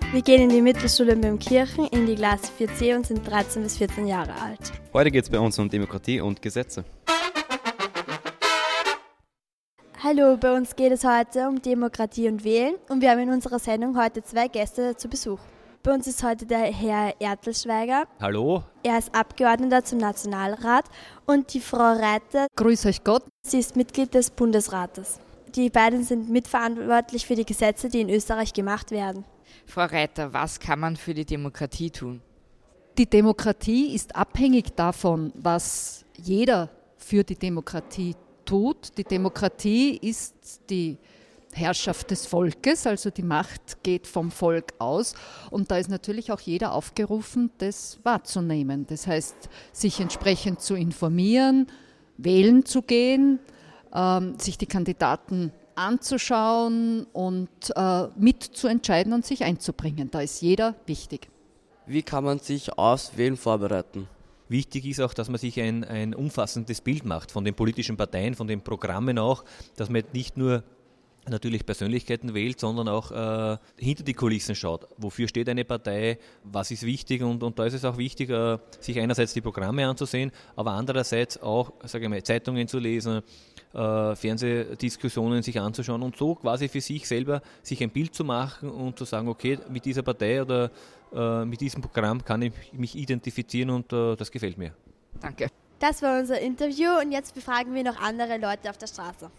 Wir gehen in die Mittelschule in Böhmkirchen in die Klasse 4C und sind 13 bis 14 Jahre alt. Heute geht es bei uns um Demokratie und Gesetze. Hallo, bei uns geht es heute um Demokratie und Wählen und wir haben in unserer Sendung heute 2 Gäste zu Besuch. Bei uns ist heute der Herr Ertelschweiger. Hallo. Er ist Abgeordneter zum Nationalrat und die Frau Reiter. Grüß euch Gott. Sie ist Mitglied des Bundesrates. Die beiden sind mitverantwortlich für die Gesetze, die in Österreich gemacht werden. Frau Reiter, was kann man für die Demokratie tun? Die Demokratie ist abhängig davon, was jeder für die Demokratie tut. Die Demokratie ist die Herrschaft des Volkes, also die Macht geht vom Volk aus und da ist natürlich auch jeder aufgerufen, das wahrzunehmen. Das heißt, sich entsprechend zu informieren, wählen zu gehen, sich die Kandidaten anzuschauen und mitzuentscheiden und sich einzubringen. Da ist jeder wichtig. Wie kann man sich aufs Wählen vorbereiten? Wichtig ist auch, dass man sich ein umfassendes Bild macht von den politischen Parteien, von den Programmen auch, dass man nicht nur natürlich Persönlichkeiten wählt, sondern auch hinter die Kulissen schaut. Wofür steht eine Partei, was ist wichtig und da ist es auch wichtig, sich einerseits die Programme anzusehen, aber andererseits auch, sage ich mal, Zeitungen zu lesen, Fernsehdiskussionen sich anzuschauen und so quasi für sich selber sich ein Bild zu machen und zu sagen, okay, mit dieser Partei oder mit diesem Programm kann ich mich identifizieren und das gefällt mir. Danke. Das war unser Interview und jetzt befragen wir noch andere Leute auf der Straße.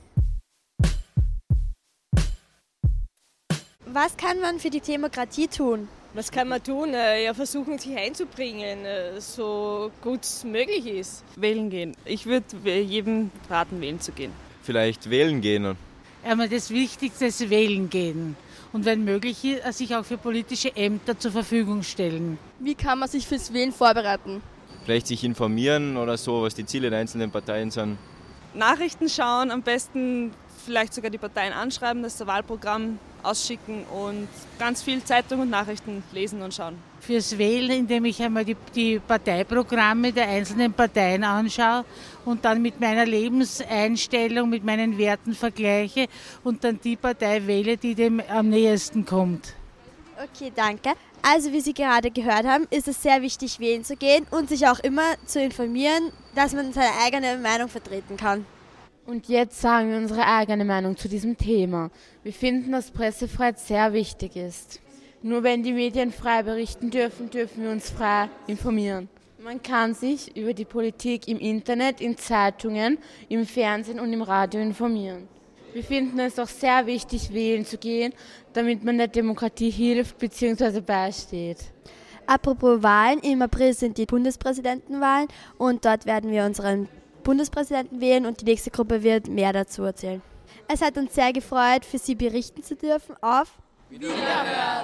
Was kann man für die Demokratie tun? Was kann man tun? Ja, versuchen, sich einzubringen, so gut es möglich ist. Wählen gehen. Ich würde jedem raten, wählen zu gehen. Vielleicht wählen gehen. Aber das Wichtigste ist wählen gehen. Und wenn möglich, sich auch für politische Ämter zur Verfügung stellen. Wie kann man sich fürs Wählen vorbereiten? Vielleicht sich informieren oder so, was die Ziele der einzelnen Parteien sind. Nachrichten schauen, am besten vielleicht sogar die Parteien anschreiben, das Wahlprogramm ausschicken und ganz viel Zeitung und Nachrichten lesen und schauen. Fürs Wählen, indem ich einmal die Parteiprogramme der einzelnen Parteien anschaue und dann mit meiner Lebenseinstellung, mit meinen Werten vergleiche und dann die Partei wähle, die dem am nächsten kommt. Okay, danke. Also wie Sie gerade gehört haben, ist es sehr wichtig, wählen zu gehen und sich auch immer zu informieren, dass man seine eigene Meinung vertreten kann. Und jetzt sagen wir unsere eigene Meinung zu diesem Thema. Wir finden, dass Pressefreiheit sehr wichtig ist. Nur wenn die Medien frei berichten dürfen, dürfen wir uns frei informieren. Man kann sich über die Politik im Internet, in Zeitungen, im Fernsehen und im Radio informieren. Wir finden es auch sehr wichtig, wählen zu gehen, damit man der Demokratie hilft bzw. beisteht. Apropos Wahlen, im April sind die Bundespräsidentenwahlen und dort werden wir unseren Bundespräsidenten wählen und die nächste Gruppe wird mehr dazu erzählen. Es hat uns sehr gefreut, für Sie berichten zu dürfen auf Wiederhören!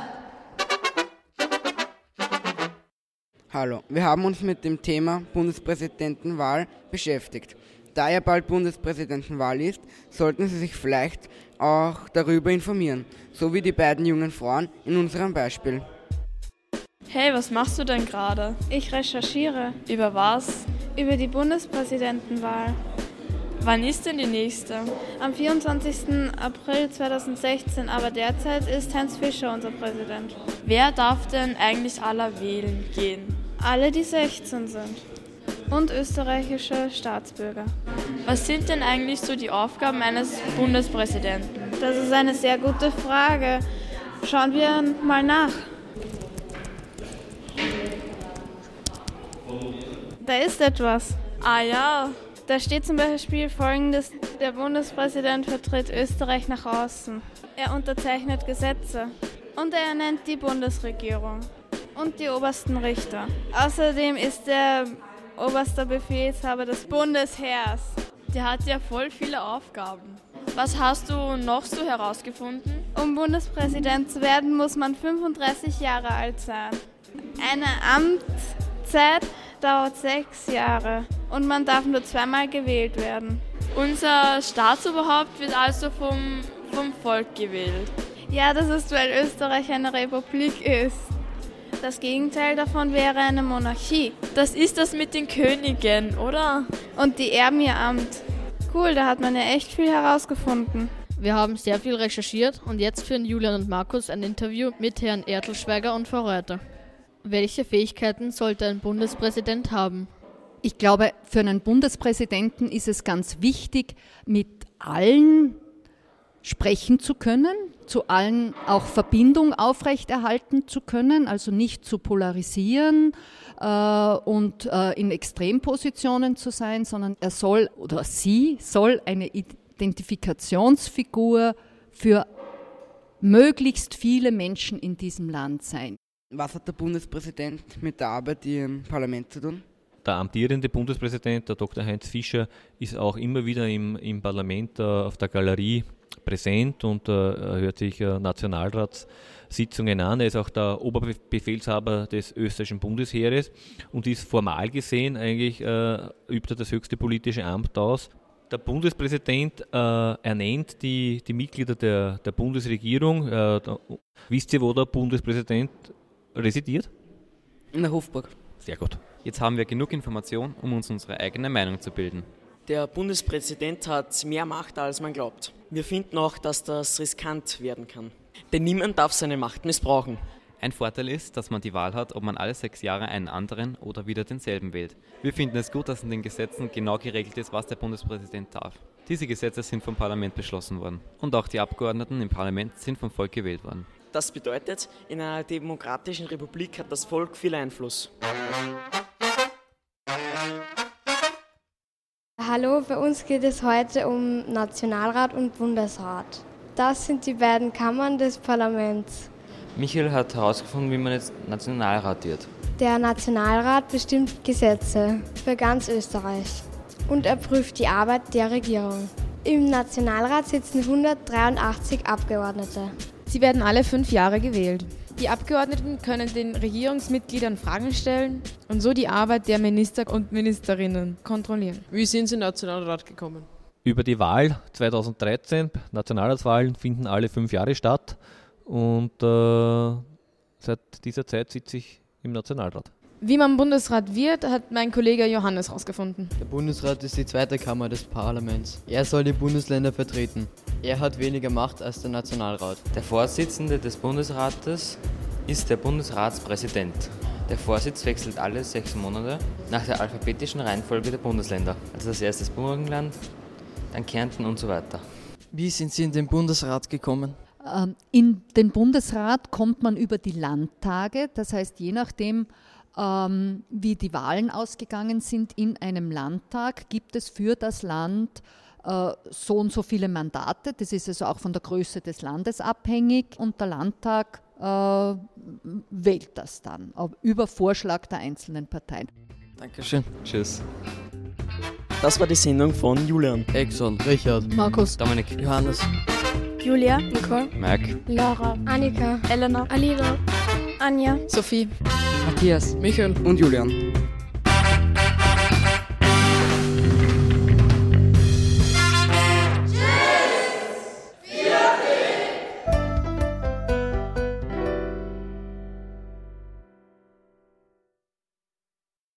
Hallo, wir haben uns mit dem Thema Bundespräsidentenwahl beschäftigt. Da ja bald Bundespräsidentenwahl ist, sollten Sie sich vielleicht auch darüber informieren, so wie die beiden jungen Frauen in unserem Beispiel. Hey, was machst du denn gerade? Ich recherchiere. Über was? Über die Bundespräsidentenwahl. Wann ist denn die nächste? Am 24. April 2016, aber derzeit ist Heinz Fischer unser Präsident. Wer darf denn eigentlich aller wählen gehen? Alle, die 16 sind. Und österreichische Staatsbürger. Was sind denn eigentlich so die Aufgaben eines Bundespräsidenten? Das ist eine sehr gute Frage. Schauen wir mal nach. Da ist etwas. Ah ja. Da steht zum Beispiel Folgendes: Der Bundespräsident vertritt Österreich nach außen. Er unterzeichnet Gesetze und er ernennt die Bundesregierung und die obersten Richter. Außerdem ist er oberster Befehlshaber des Bundesheers. Der hat ja voll viele Aufgaben. Was hast du noch so herausgefunden? Um Bundespräsident zu werden, muss man 35 Jahre alt sein. Eine Amtszeit dauert 6 Jahre und man darf nur 2-mal gewählt werden. Unser Staatsoberhaupt wird also vom Volk gewählt. Ja, das ist, weil Österreich eine Republik ist. Das Gegenteil davon wäre eine Monarchie. Das ist das mit den Königen, oder? Und die erben ihr Amt. Cool, da hat man ja echt viel herausgefunden. Wir haben sehr viel recherchiert und jetzt führen Julian und Markus ein Interview mit Herrn Ertelschweiger und Frau Reuter. Welche Fähigkeiten sollte ein Bundespräsident haben? Ich glaube, für einen Bundespräsidenten ist es ganz wichtig, mit allen sprechen zu können, zu allen auch Verbindung aufrechterhalten zu können, also nicht zu polarisieren und in Extrempositionen zu sein, sondern er soll oder sie soll eine Identifikationsfigur für möglichst viele Menschen in diesem Land sein. Was hat der Bundespräsident mit der Arbeit im Parlament zu tun? Der amtierende Bundespräsident, der Dr. Heinz Fischer, ist auch immer wieder im Parlament auf der Galerie präsent und hört sich Nationalratssitzungen an. Er ist auch der Oberbefehlshaber des österreichischen Bundesheeres und ist formal gesehen eigentlich, übt er das höchste politische Amt aus. Der Bundespräsident ernennt die Mitglieder der Bundesregierung. Wisst ihr, wo der Bundespräsident residiert? In der Hofburg. Sehr gut. Jetzt haben wir genug Information, um uns unsere eigene Meinung zu bilden. Der Bundespräsident hat mehr Macht, als man glaubt. Wir finden auch, dass das riskant werden kann. Denn niemand darf seine Macht missbrauchen. Ein Vorteil ist, dass man die Wahl hat, ob man alle 6 Jahre einen anderen oder wieder denselben wählt. Wir finden es gut, dass in den Gesetzen genau geregelt ist, was der Bundespräsident darf. Diese Gesetze sind vom Parlament beschlossen worden. Und auch die Abgeordneten im Parlament sind vom Volk gewählt worden. Das bedeutet, in einer demokratischen Republik hat das Volk viel Einfluss. Hallo, bei uns geht es heute um Nationalrat und Bundesrat. Das sind die beiden Kammern des Parlaments. Michael hat herausgefunden, wie man jetzt Nationalrat wird. Der Nationalrat bestimmt Gesetze für ganz Österreich und er prüft die Arbeit der Regierung. Im Nationalrat sitzen 183 Abgeordnete. Sie werden alle 5 Jahre gewählt. Die Abgeordneten können den Regierungsmitgliedern Fragen stellen und so die Arbeit der Minister und Ministerinnen kontrollieren. Wie sind Sie in den Nationalrat gekommen? Über die Wahl 2013, Nationalratswahlen finden alle 5 Jahre statt und seit dieser Zeit sitze ich im Nationalrat. Wie man Bundesrat wird, hat mein Kollege Johannes herausgefunden. Der Bundesrat ist die zweite Kammer des Parlaments. Er soll die Bundesländer vertreten. Er hat weniger Macht als der Nationalrat. Der Vorsitzende des Bundesrates ist der Bundesratspräsident. Der Vorsitz wechselt alle 6 Monate nach der alphabetischen Reihenfolge der Bundesländer. Also als erstes Burgenland, dann Kärnten und so weiter. Wie sind Sie in den Bundesrat gekommen? In den Bundesrat kommt man über die Landtage, das heißt je nachdem, wie die Wahlen ausgegangen sind in einem Landtag, gibt es für das Land so und so viele Mandate. Das ist also auch von der Größe des Landes abhängig und der Landtag wählt das dann über Vorschlag der einzelnen Parteien. Dankeschön. Tschüss. Das war die Sendung von Julian, Exxon, Richard, Markus, Dominik, Johannes, Julia, Nicole, Marc, Laura, Annika, Elena, Alina, Anja, Sophie, Matthias, Michael und Julian.